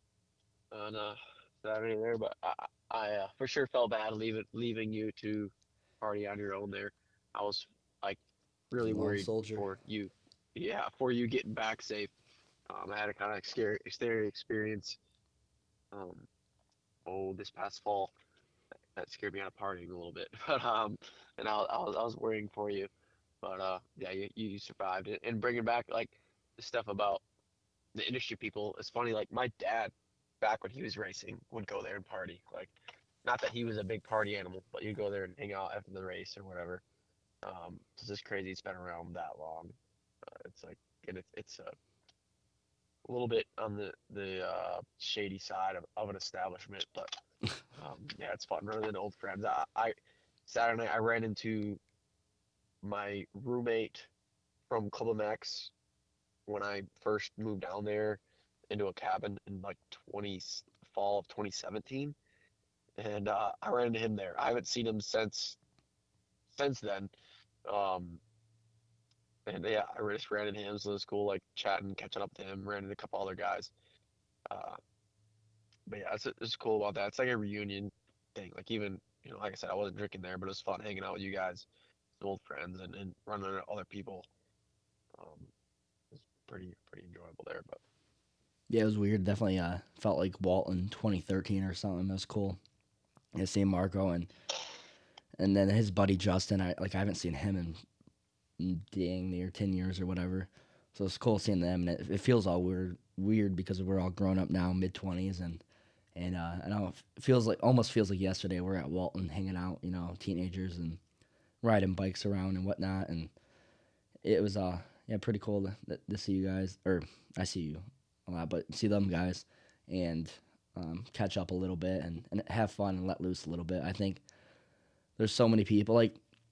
on uh, Saturday there. But I, I uh, for sure felt bad leaving leaving you to party on your own there. I was like really Lone worried soldier. for you. Yeah, for you getting back safe. Um, I had a kind of scary, scary experience. Um, oh, this past fall that scared me out of partying a little bit. But um, and I, I was I was worrying for you. But uh, yeah, you, you survived it. And bringing back like the stuff about the industry people, it's funny. Like my dad, back when he was racing, would go there and party. Like, not that he was a big party animal, but you'd go there and hang out after the race or whatever. Um, it's just crazy. It's been around that long. Uh, it's like, and it's it's a, a little bit on the the uh, shady side of, of an establishment, but um, yeah, it's fun running into old friends. I, I Saturday night I ran into my roommate from Club M X when I first moved down there into a cabin in like twenty fall of twenty seventeen, and uh, I ran into him there. I haven't seen him since since then. Um, and yeah, I just ran into him, so it was cool, like chatting, catching up to him. Ran into a couple other guys. Uh, but yeah, it's it's cool about that. It's like a reunion thing. Like even you know, like I said, I wasn't drinking there, but it was fun hanging out with you guys, some old friends, and, and running into other people. Um, it was pretty pretty enjoyable there. But Yeah, it was weird. Definitely uh, felt like Walton twenty thirteen or something. It was cool. I seen Marco and and then his buddy Justin. I like I haven't seen him in, in dang near ten years or whatever. So it's cool seeing them, and it, it feels all weird weird because we're all grown up now, mid twenties, and and uh, I know it feels like almost feels like yesterday we're at Walton hanging out, you know, teenagers and riding bikes around and whatnot, and it was uh yeah pretty cool to, to see you guys, or I see you a lot, but see them guys and um, catch up a little bit and, and have fun and let loose a little bit. I think there's so many people, like,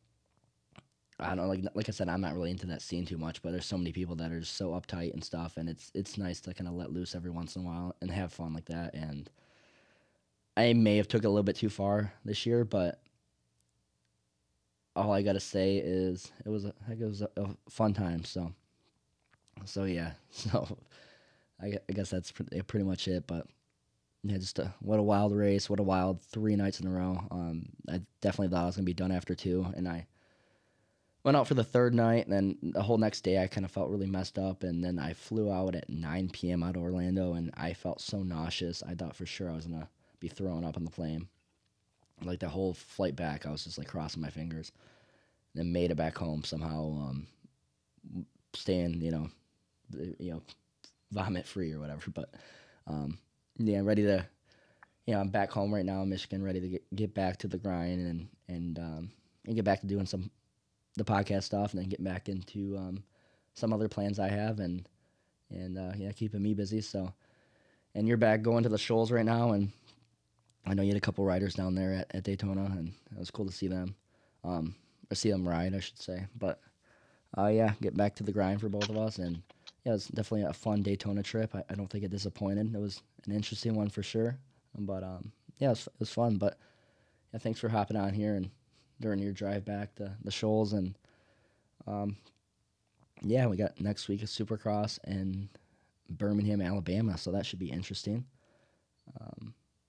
I don't know, like like I said, I'm not really into that scene too much, but there's so many people that are just so uptight and stuff, and it's it's nice to kind of let loose every once in a while and have fun like that. And I may have took it a little bit too far this year, but all I gotta say is it was a, I think it was a, a fun time. So, so yeah. So, I, gue- I guess that's pretty, pretty much it. But yeah, just a, what a wild race. What a wild three nights in a row. Um, I definitely thought I was gonna be done after two, and I went out for the third night, and then the whole next day I kind of felt really messed up, and then I flew out at nine p.m. out of Orlando, and I felt so nauseous. I thought for sure I was gonna be throwing up on the plane. Like the whole flight back, I was just like crossing my fingers. Then made it back home somehow, um, staying, you know, you know, vomit free or whatever. But um, yeah, ready to, you know, I'm back home right now in Michigan, ready to get, get back to the grind and and um, and get back to doing some the podcast stuff, and then get back into um, some other plans I have, and and uh, yeah, keeping me busy. So, and you're back going to the Shoals right now, and I know you had a couple riders down there at, at Daytona, and it was cool to see them, um, or see them ride, I should say. But uh, yeah, get back to the grind for both of us, and yeah, it was definitely a fun Daytona trip. I, I don't think it disappointed. It was an interesting one for sure, but um, yeah, it was, it was fun. But yeah, thanks for hopping on here and during your drive back to the Shoals, and um, yeah, we got next week a Supercross in Birmingham, Alabama, so that should be interesting. Um,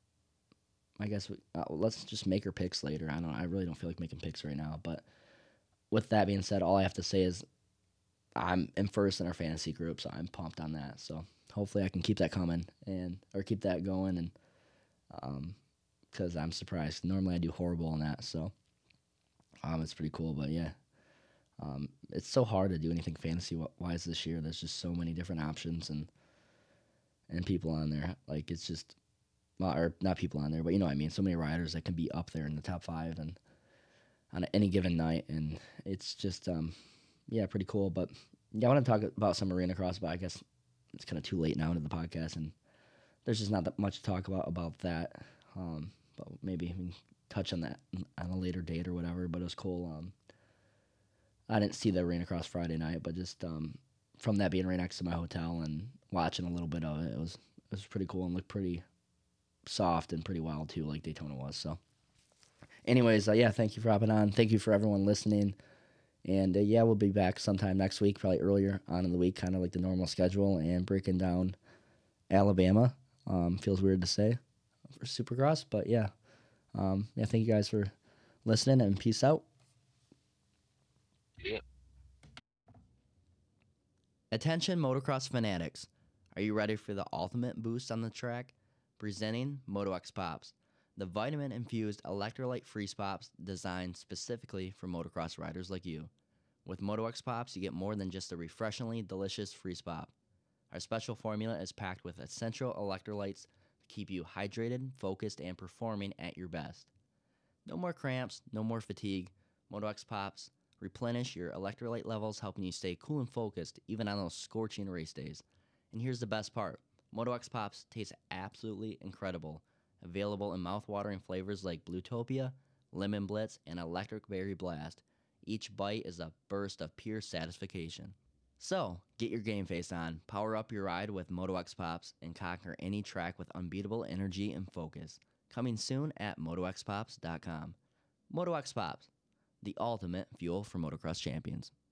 I guess we, uh, let's just make our picks later. I don't. I really don't feel like making picks right now. But with that being said, all I have to say is I'm in first in our fantasy group, so I'm pumped on that. So hopefully I can keep that coming and or keep that going, and um, because I'm surprised. Normally I do horrible on that, so um, it's pretty cool. But yeah, um, it's so hard to do anything fantasy wise this year. There's just so many different options and and people on there. Like it's just. Well, or not people on there, but you know what I mean. So many riders that can be up there in the top five and on any given night, and it's just um, yeah, pretty cool. But yeah, I want to talk about some arena cross, but I guess it's kind of too late now into the podcast, and there's just not that much to talk about about that. Um, but maybe we can touch on that on a later date or whatever. But it was cool. Um, I didn't see the arena cross Friday night, but just um, from that being right next to my hotel and watching a little bit of it, it was it was pretty cool and looked pretty soft and pretty wild too, like Daytona was. So anyways, uh, yeah, thank you for hopping on. Thank you for everyone listening. And uh, yeah, we'll be back sometime next week, probably earlier on in the week, kind of like the normal schedule, and breaking down Alabama. Um, feels weird to say for Supercross, but yeah. Um, yeah, thank you guys for listening, and peace out. Yeah. Attention motocross fanatics. Are you ready for the ultimate boost on the track? Presenting MotoX Pops, the vitamin-infused electrolyte freeze pops designed specifically for motocross riders like you. With MotoX Pops, you get more than just a refreshingly delicious freeze pop. Our special formula is packed with essential electrolytes to keep you hydrated, focused, and performing at your best. No more cramps, no more fatigue. MotoX Pops replenish your electrolyte levels, helping you stay cool and focused even on those scorching race days. And here's the best part. MotoX Pops taste absolutely incredible. Available in mouth-watering flavors like Bluetopia, Lemon Blitz, and Electric Berry Blast. Each bite is a burst of pure satisfaction. So, get your game face on, power up your ride with MotoX Pops, and conquer any track with unbeatable energy and focus. Coming soon at moto x pops dot com. MotoX Pops, the ultimate fuel for motocross champions.